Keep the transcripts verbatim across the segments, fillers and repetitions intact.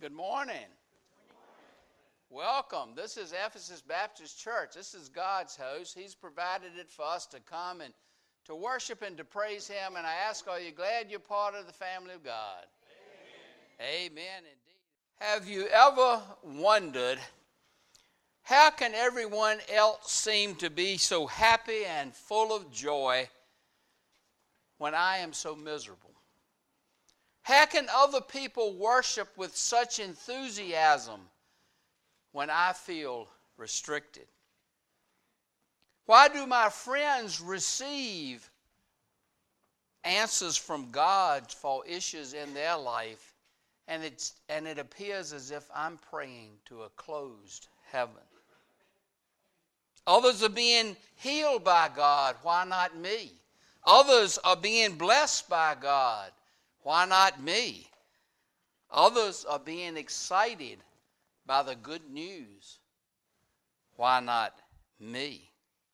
Good morning. Welcome. This is Ephesus Baptist Church. This is God's house. He's provided it for us to come and to worship and to praise Him. And I ask, are you glad you're part of the family of God? Amen. Amen, indeed. Have you ever wondered, how can everyone else seem to be so happy and full of joy when I am so miserable? How can other people worship with such enthusiasm when I feel restricted? Why do my friends receive answers from God for issues in their life, and it's and it appears as if I'm praying to a closed heaven? Others are being healed by God. Why not me? Others are being blessed by God. Why not me? Others are being excited by the good news. Why not me?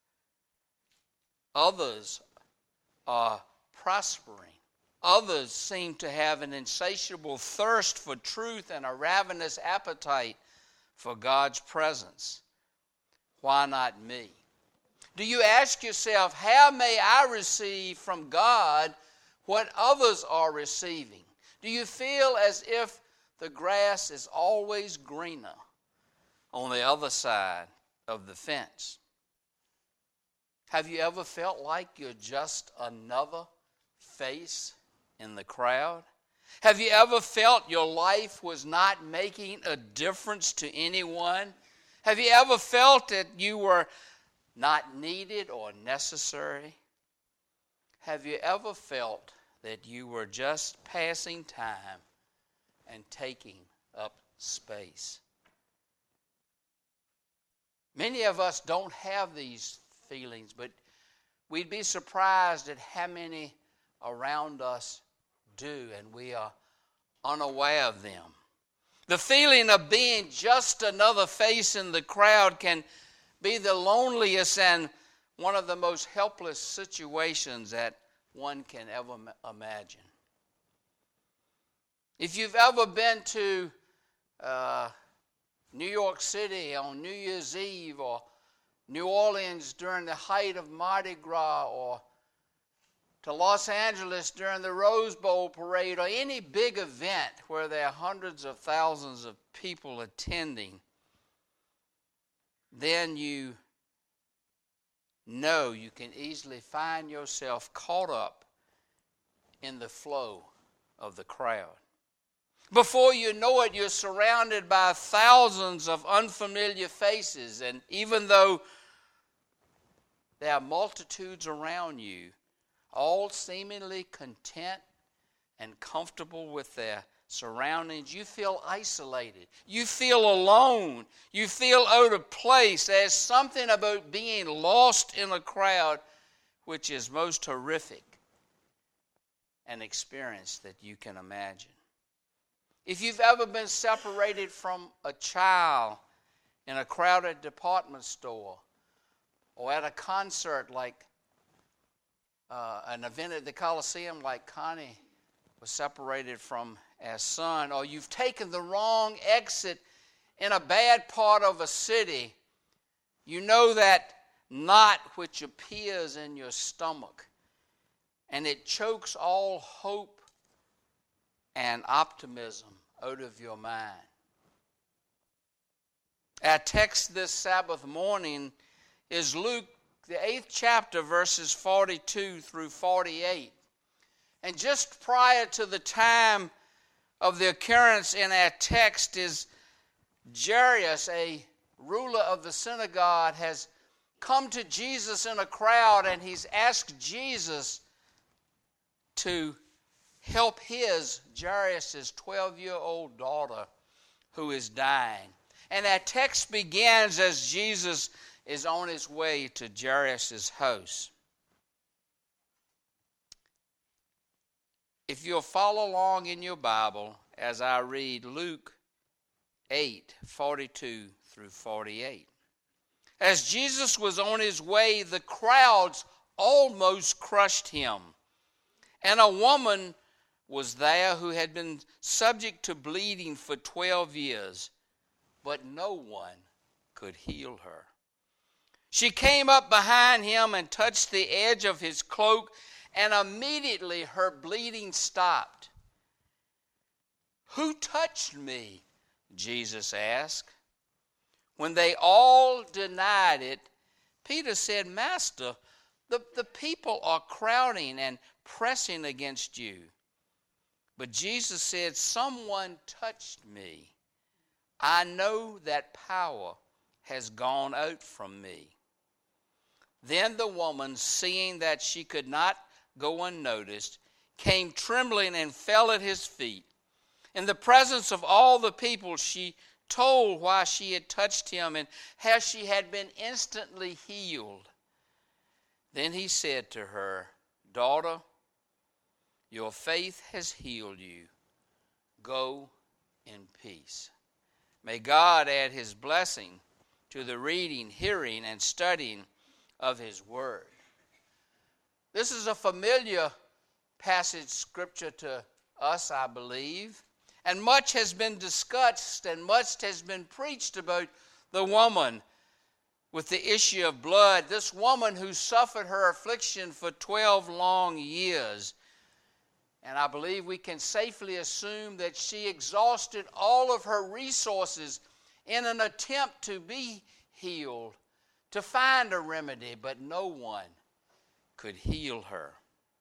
Others are prospering. Others seem to have an insatiable thirst for truth and a ravenous appetite for God's presence. Why not me? Do you ask yourself, how may I receive from God what others are receiving? Do you feel as if the grass is always greener on the other side of the fence? Have you ever felt like you're just another face in the crowd? Have you ever felt your life was not making a difference to anyone? Have you ever felt that you were not needed or necessary? Have you ever felt that you were just passing time and taking up space? Many of us don't have these feelings, but we'd be surprised at how many around us do, and we are unaware of them. The feeling of being just another face in the crowd can be the loneliest and one of the most helpless situations that one can ever imagine. If you've ever been to uh, New York City on New Year's Eve, or New Orleans during the height of Mardi Gras, or to Los Angeles during the Rose Bowl parade, or any big event where there are hundreds of thousands of people attending, then you know you can easily find yourself caught up in the flow of the crowd. Before you know it, you're surrounded by thousands of unfamiliar faces, and even though there are multitudes around you, all seemingly content and comfortable with their surroundings, you feel isolated. You feel alone. You feel out of place. There's something about being lost in a crowd which is most horrific an experience that you can imagine. If you've ever been separated from a child in a crowded department store, or at a concert like uh, an event at the Coliseum like Connie was separated from as son, or you've taken the wrong exit in a bad part of a city, you know that knot which appears in your stomach, and it chokes all hope and optimism out of your mind. Our text this Sabbath morning is Luke, the eighth chapter, verses forty-two through forty-eight. And just prior to the time of the occurrence in our text is Jairus, a ruler of the synagogue, has come to Jesus in a crowd, and he's asked Jesus to help his, Jairus' twelve-year-old daughter who is dying. And our text begins as Jesus is on his way to Jairus' house. If you'll follow along in your Bible as I read Luke eight, forty-two through forty-eight. As Jesus was on his way, the crowds almost crushed him, and a woman was there who had been subject to bleeding for twelve years, but no one could heal her. She came up behind him and touched the edge of his cloak, and immediately her bleeding stopped. "Who touched me?" Jesus asked. When they all denied it, Peter said, "Master, the, the people are crowding and pressing against you." But Jesus said, "Someone touched me. I know that power has gone out from me." Then the woman, seeing that she could not go unnoticed, came trembling and fell at his feet. In the presence of all the people, she told why she had touched him and how she had been instantly healed. Then he said to her, "Daughter, your faith has healed you. Go in peace." May God add his blessing to the reading, hearing, and studying of his word. This is a familiar passage scripture to us, I believe. And much has been discussed and much has been preached about the woman with the issue of blood. This woman who suffered her affliction for twelve long years. And I believe we can safely assume that she exhausted all of her resources in an attempt to be healed, to find a remedy, but no one could heal her.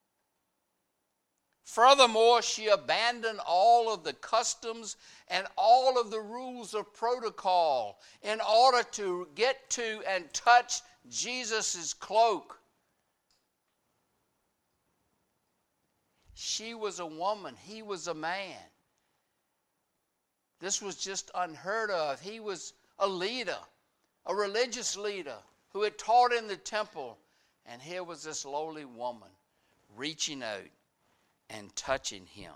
Furthermore, she abandoned all of the customs and all of the rules of protocol in order to get to and touch Jesus' cloak. She was a woman. He was a man. This was just unheard of. He was a leader, a religious leader who had taught in the temple. And here was this lowly woman reaching out and touching him.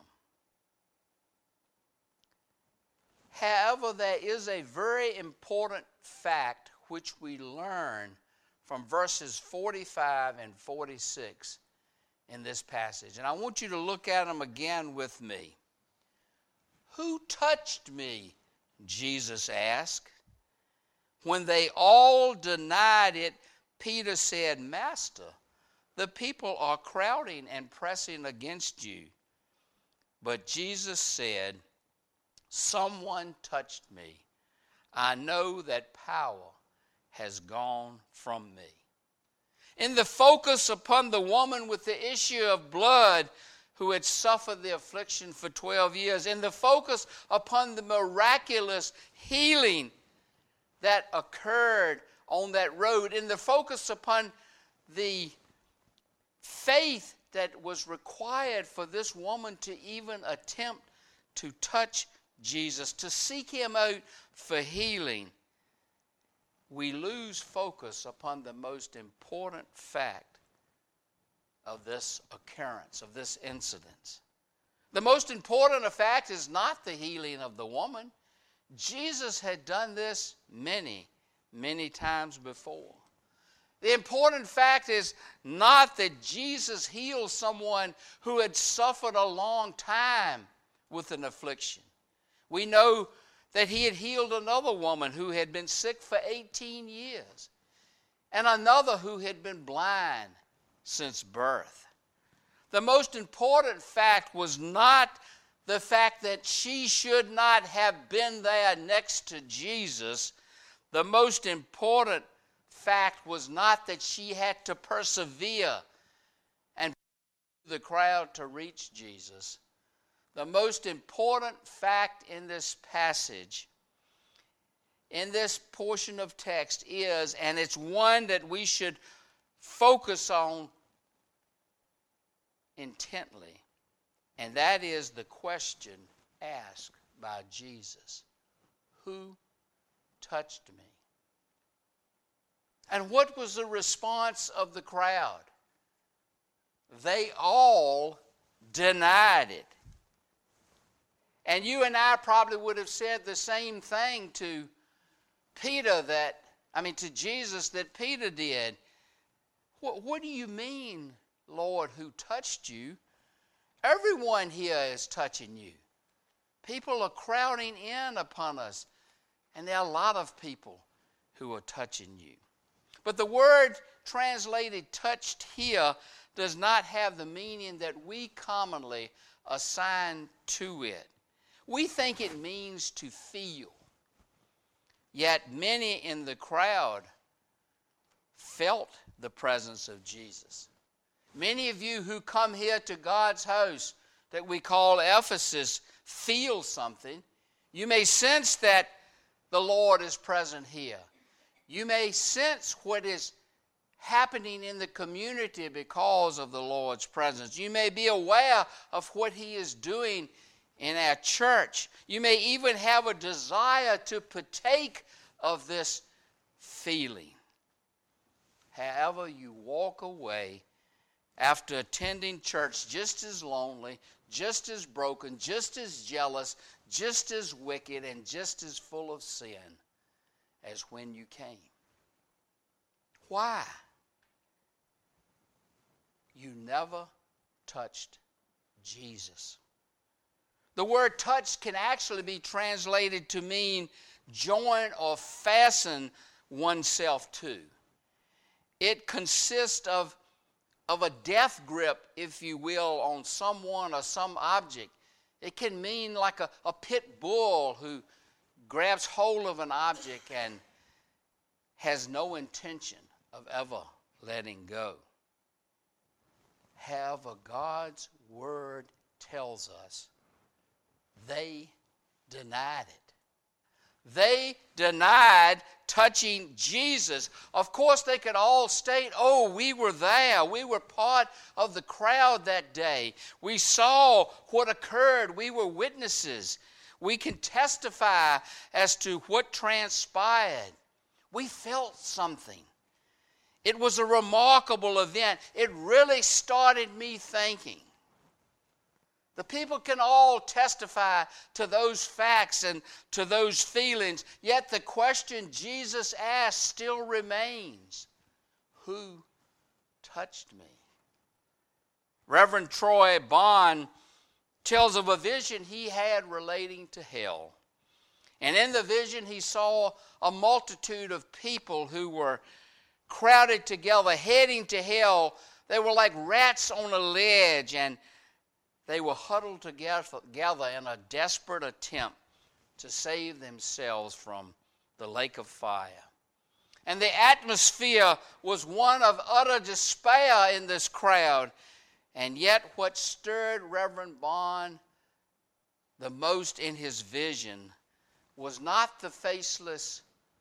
However, there is a very important fact which we learn from verses forty-five and forty-six in this passage. And I want you to look at them again with me. "Who touched me?" Jesus asked. When they all denied it, Peter said, "Master, the people are crowding and pressing against you." But Jesus said, "Someone touched me. I know that power has gone from me." In the focus upon the woman with the issue of blood who had suffered the affliction for twelve years, in the focus upon the miraculous healing that occurred on that road, in the focus upon the faith that was required for this woman to even attempt to touch Jesus, to seek him out for healing, we lose focus upon the most important fact of this occurrence, of this incident. The most important fact is not the healing of the woman. Jesus had done this many, many times before. The important fact is not that Jesus healed someone who had suffered a long time with an affliction. We know that he had healed another woman who had been sick for eighteen years, and another who had been blind since birth. The most important fact was not the fact that she should not have been there next to Jesus. The most important fact was not that she had to persevere and the crowd to reach Jesus. The most important fact in this passage, in this portion of text is, and it's one that we should focus on intently, and that is the question asked by Jesus: "Who touched me?" And what was the response of the crowd? They all denied it. And you and I probably would have said the same thing to Peter that, I mean to Jesus that Peter did. What, what do you mean, Lord, who touched you? Everyone here is touching you. People are crowding in upon us, and there are a lot of people who are touching you. But the word translated touched here does not have the meaning that we commonly assign to it. We think it means to feel. Yet many in the crowd felt the presence of Jesus. Many of you who come here to God's house that we call Ephesus feel something. You may sense that the Lord is present here. You may sense what is happening in the community because of the Lord's presence. You may be aware of what He is doing in our church. You may even have a desire to partake of this feeling. However, you walk away after attending church just as lonely, just as broken, just as jealous, just as wicked, and just as full of sin as when you came. Why? You never touched Jesus. The word touch can actually be translated to mean join or fasten oneself to. It consists of, of a death grip, if you will, on someone or some object. It can mean like a, a pit bull who grabs hold of an object and has no intention of ever letting go. However, God's word tells us they denied it. They denied touching Jesus. Of course, they could all state, oh, we were there. We were part of the crowd that day. We saw what occurred. We were witnesses. We can testify as to what transpired. We felt something. It was a remarkable event. It really started me thinking. The people can all testify to those facts and to those feelings, yet the question Jesus asked still remains, who touched me? Reverend Troy Bond tells of a vision he had relating to hell. And in the vision he saw a multitude of people who were crowded together, heading to hell. They were like rats on a ledge, and they were huddled together in a desperate attempt to save themselves from the lake of fire. And the atmosphere was one of utter despair in this crowd. And yet what stirred Reverend Bond the most in his vision was not the faceless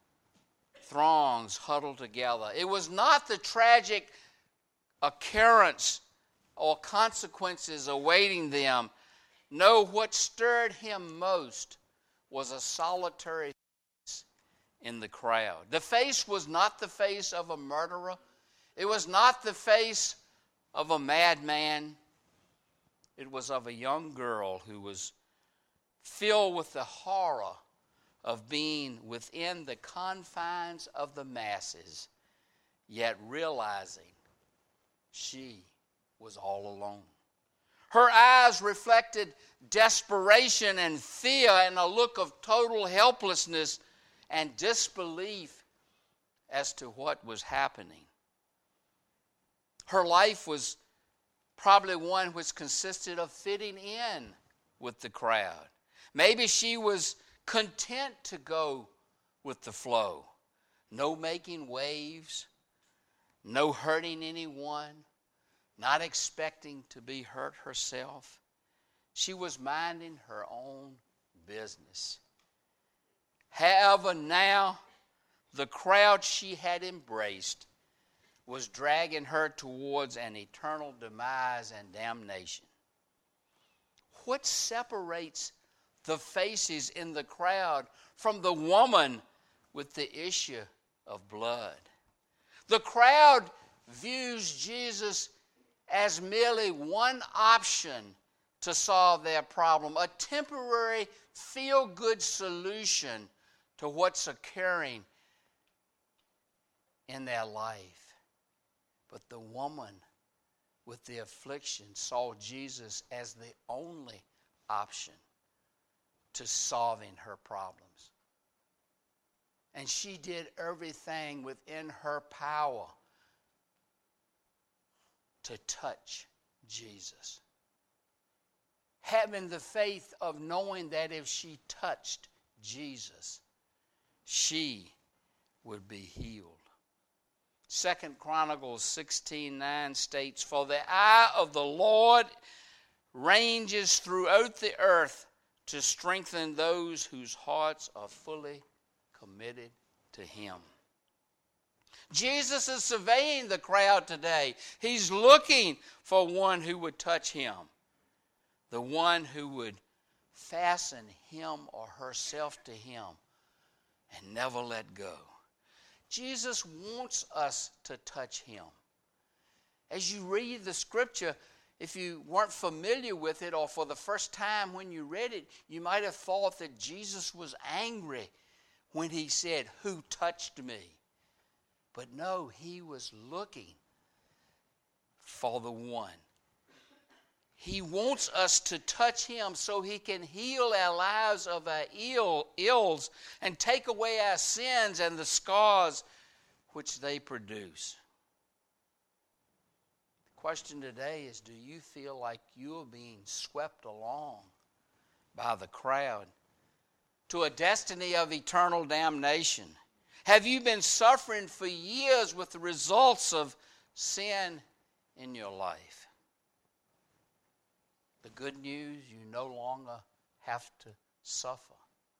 throngs huddled together. It was not the tragic occurrence or consequences awaiting them. No, what stirred him most was a solitary face in the crowd. The face was not the face of a murderer. It was not the face of a madman. It was of a young girl who was filled with the horror of being within the confines of the masses, yet realizing she was all alone. Her eyes reflected desperation and fear and a look of total helplessness and disbelief as to what was happening. Her life was probably one which consisted of fitting in with the crowd. Maybe she was content to go with the flow. No making waves, no hurting anyone, not expecting to be hurt herself. She was minding her own business. However, now the crowd she had embraced was dragging her towards an eternal demise and damnation. What separates the faces in the crowd from the woman with the issue of blood? The crowd views Jesus as merely one option to solve their problem, a temporary feel-good solution to what's occurring in their life. But the woman with the affliction saw Jesus as the only option to solving her problems. And she did everything within her power to touch Jesus. Having the faith of knowing that if she touched Jesus, she would be healed. Second Chronicles sixteen nine states, "For the eye of the Lord ranges throughout the earth to strengthen those whose hearts are fully committed to Him." Jesus is surveying the crowd today. He's looking for one who would touch Him, the one who would fasten him or herself to Him and never let go. Jesus wants us to touch Him. As you read the scripture, if you weren't familiar with it or for the first time when you read it, you might have thought that Jesus was angry when He said, "Who touched me?" But no, He was looking for the one. He wants us to touch Him so He can heal our lives of our ill, ills and take away our sins and the scars which they produce. The question today is, do you feel like you're being swept along by the crowd to a destiny of eternal damnation? Have you been suffering for years with the results of sin in your life? The good news, you no longer have to suffer.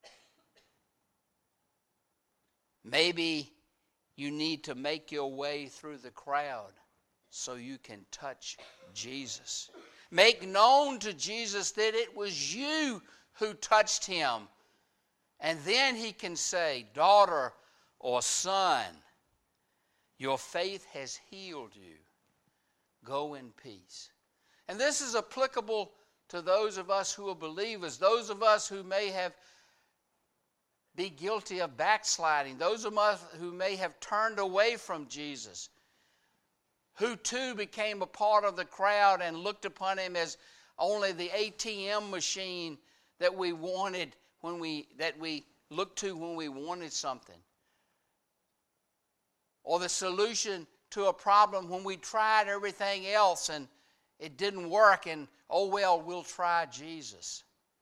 Maybe you need to make your way through the crowd so you can touch Jesus. Make known to Jesus that it was you who touched Him. And then He can say, "Daughter or son, your faith has healed you. Go in peace." And this is applicable to those of us who are believers, those of us who may have be guilty of backsliding, those of us who may have turned away from Jesus, who too became a part of the crowd and looked upon Him as only the A T M machine that we wanted when we that we looked to when we wanted something, or the solution to a problem when we tried everything else and it didn't work, and oh well, we'll try Jesus.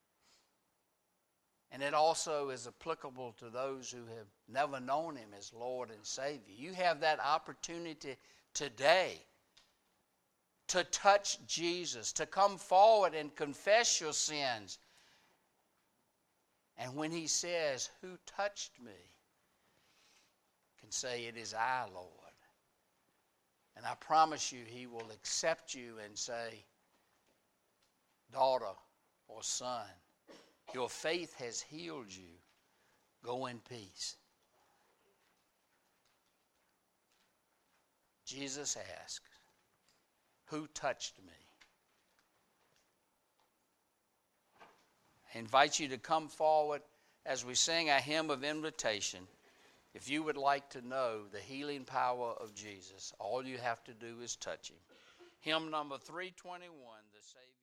And it also is applicable to those who have never known Him as Lord and Savior. You have that opportunity today to touch Jesus, to come forward and confess your sins. And when He says, "Who touched me?" you can say, "It is I, Lord." And I promise you, He will accept you and say, "Daughter or son, your faith has healed you. Go in peace." Jesus asked, "Who touched me?" I invite you to come forward as we sing our hymn of invitation. If you would like to know the healing power of Jesus, all you have to do is touch Him. Hymn number three twenty-one, The Savior.